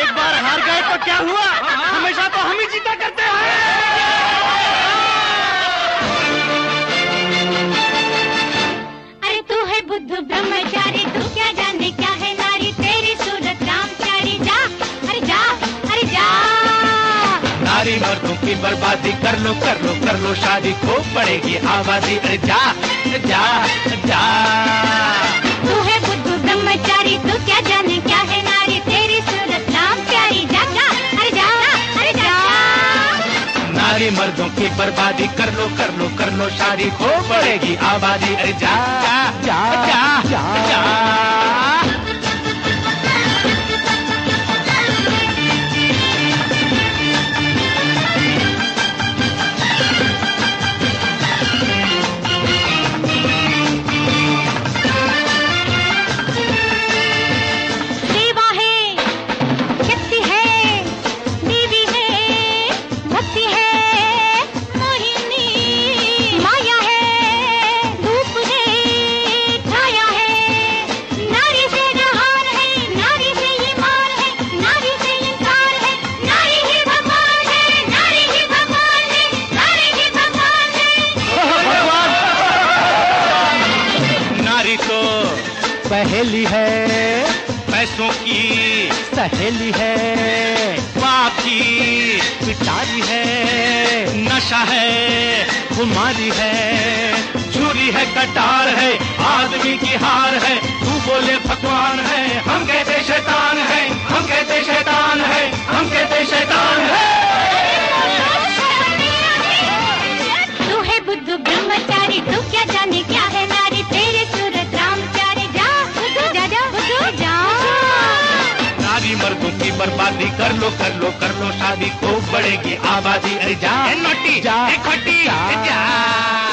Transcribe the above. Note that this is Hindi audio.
एक बार हार गए तो क्या हुआ, हमेशा तो हम ही जीता करते हैं। अरे तू है बुद्ध ब्रह्मचारी, तू क्या जाने क्या है नारी, तेरी सूरत राम प्यारी, जा अरे जा अरे जा। नारी मर्दों की बर्बादी कर लो शादी, खूब बढ़ेगी आबादी, अरे जा जा जा। तू है बुद्ध ब्रह्मचारी, तू क्या जाने क्या है नारी, तेरी सूरत राम प्यारी, जा जा अरे जा अरे जा। नारी मर्दों की बर्बादी कर लो शादी, खूब बढ़ेगी आबादी, अरे जा जा जा जा जा। पहेली है, पैसों की सहेली है, बाकी पिटारी है, नशा है, खुमारी है, छुरी है, कटार है, आदमी की हार है। तू बोले भगवान है, हम कहते शैतान है, हम कहते शैतान है, हम कहते शैतान है। तू है बुद्ध ब्रह्मचारी, तू क्या जाने क्या है नारी, तेरे सूरत राम प्यारे, जा जा जा जा। नारी मर्दों की बर्बादी कर लो शादी, खूब बढ़ेगी आबादी, अरे जा नोटी जा खट्टी जा।